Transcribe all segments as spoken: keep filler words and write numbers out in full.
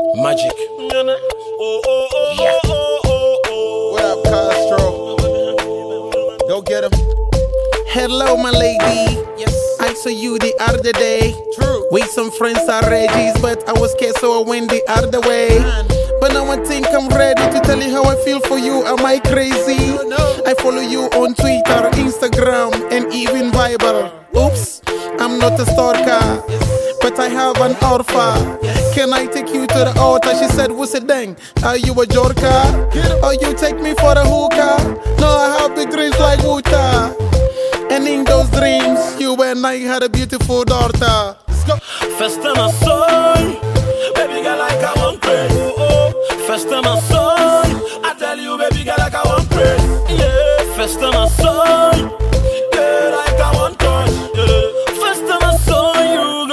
Magic. Yeah. What up, Castro? Go get him. Hello, my lady. Yes. I saw you the other day. True. We some friends are Regis, but I was scared, so I went the other way. Man. But now I think I'm ready to tell you how I feel for you. Am I crazy? No, no. I follow you on Twitter, Instagram, and even Viber. Oops, I'm not a stalker, but I have an alpha. Can I take you to the altar? She said, what's it dang? Are you a jorka? Or you take me for a hookah? No, I have big dreams like Wuta. And in those dreams, you and I had a beautiful daughter. Let's go. First time I saw you, baby girl, like I want crazy. First time I saw you, I tell you, baby girl, like I want crazy. Yeah. First time I saw you, girl, like I want crazy. Yeah. First time I saw you,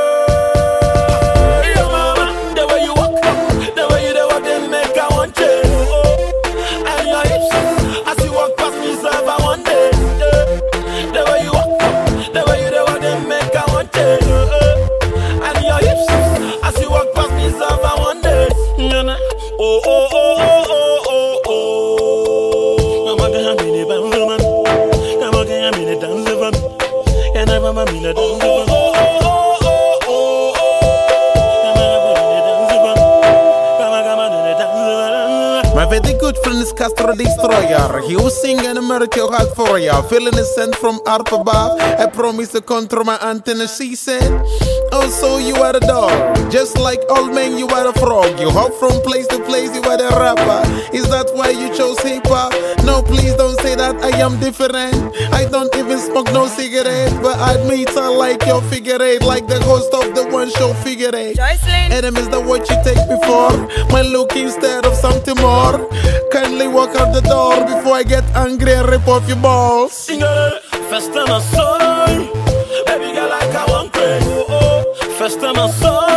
girl. Yeah, mama, the way you walk, the way you the walk, they make I want change. And your hips, as you walk past me, so I want it. Yeah. The way you walk, the way you the walk, they make I want change. And your hips, as you walk past me, so I want it. Oh, oh, oh, oh, oh, oh, oh. Come on, come on, me, bang, man. Come on, come on, me, dance, man. Can I, mama, me, dance, man. Oh, oh, oh, oh, oh, oh. Come on, me, dance, man. Come on, come on, me, dance, man. My very good friend is Castro Destroyer. He was singing a miracle heart for ya. Feeling a scent from up above. I promise to control my antenna, she said. Oh, so you are a dog. Just like old man, you are a frog. You hop from place to place, you are a rapper. Is that why you chose hip hop? No, please don't say that I am different. I don't even smoke no cigarette. But I admit I like your figure eight. Like the host of the one show figure eight. Joycelyn. Adam, is that what you take me for? My look instead of something more. Kindly walk out the door before I get angry and rip off your balls. First time I saw you, baby girl, like I want crazy. First time I saw